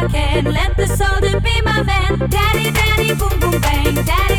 I can. Let the soldier be my man. Daddy, daddy, boom, boom, bang. Daddy.